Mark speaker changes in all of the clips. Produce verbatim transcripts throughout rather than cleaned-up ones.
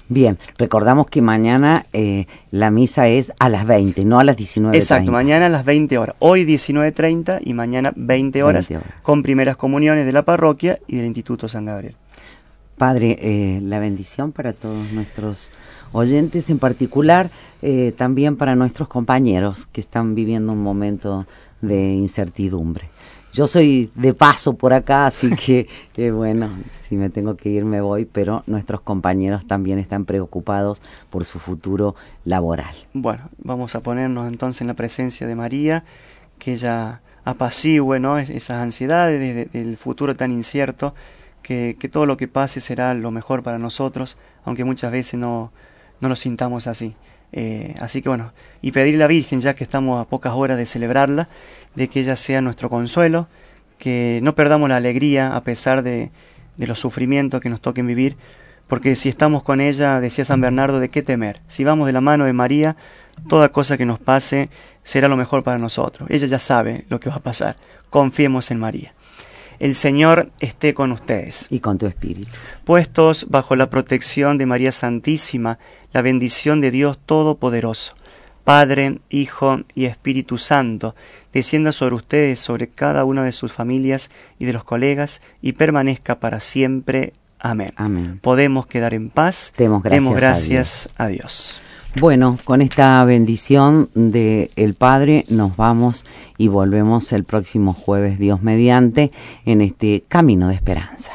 Speaker 1: Bien, recordamos que mañana eh, la misa es a las veinte, no a las diecinueve treinta.
Speaker 2: Exacto, mañana a las veinte horas. Hoy diecinueve treinta y mañana veinte horas,
Speaker 1: veinte horas,
Speaker 2: con primeras comuniones de la parroquia y del Instituto San Gabriel.
Speaker 1: Padre, eh, la bendición para todos nuestros oyentes, en particular eh, también para nuestros compañeros que están viviendo un momento de incertidumbre. Yo soy de paso por acá, así que, que bueno, si me tengo que ir me voy, pero nuestros compañeros también están preocupados por su futuro laboral.
Speaker 2: Bueno, vamos a ponernos entonces en la presencia de María, que ella apacigüe, ¿no?, esas ansiedades de, de, del futuro tan incierto, que, que todo lo que pase será lo mejor para nosotros, aunque muchas veces no, no lo sintamos así. Eh, así que bueno, y pedirle a la Virgen, ya que estamos a pocas horas de celebrarla, de que ella sea nuestro consuelo, que no perdamos la alegría a pesar de, de los sufrimientos que nos toquen vivir, porque si estamos con ella, decía San Bernardo, ¿de qué temer? Si vamos de la mano de María, toda cosa que nos pase será lo mejor para nosotros. Ella ya sabe lo que va a pasar. Confiemos en María. El Señor esté con ustedes.
Speaker 1: Y con tu espíritu.
Speaker 2: Puestos bajo la protección de María Santísima, la bendición de Dios Todopoderoso, Padre, Hijo y Espíritu Santo, descienda sobre ustedes, sobre cada una de sus familias y de los colegas, y permanezca para siempre. Amén.
Speaker 1: Amén.
Speaker 2: Podemos quedar en paz.
Speaker 1: Demos gracias,
Speaker 2: Demos gracias
Speaker 1: a Dios.
Speaker 2: a Dios.
Speaker 1: Bueno, con esta bendición de el Padre nos vamos y volvemos el próximo jueves, Dios mediante, en este camino de esperanza.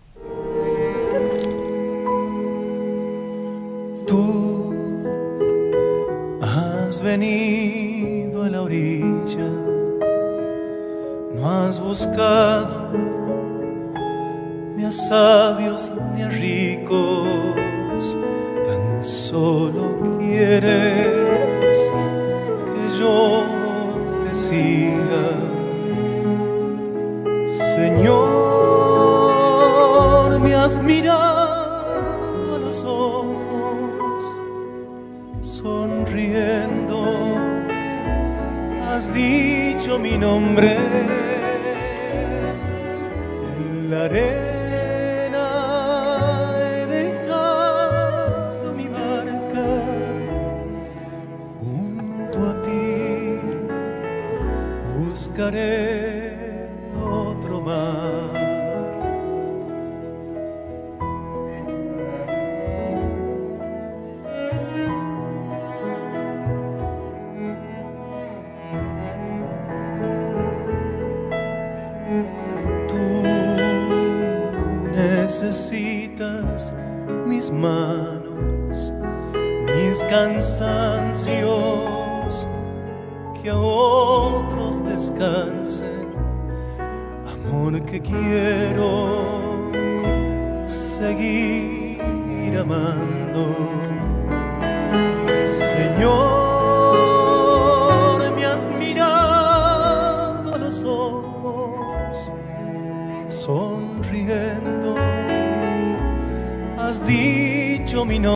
Speaker 3: Tú has venido a la orilla, no has buscado ni a sabios ni a ricos, tan solo quieres que yo te siga. Señor, me has mirado a los ojos, sonriendo, has dicho mi nombre en la arena. Buscaré otro mar. Tú necesitas mis manos, mis cansancios, que a otros descansen, amor que quiero seguir amando. Señor, me has mirado a los ojos, sonriendo, has dicho mi nombre.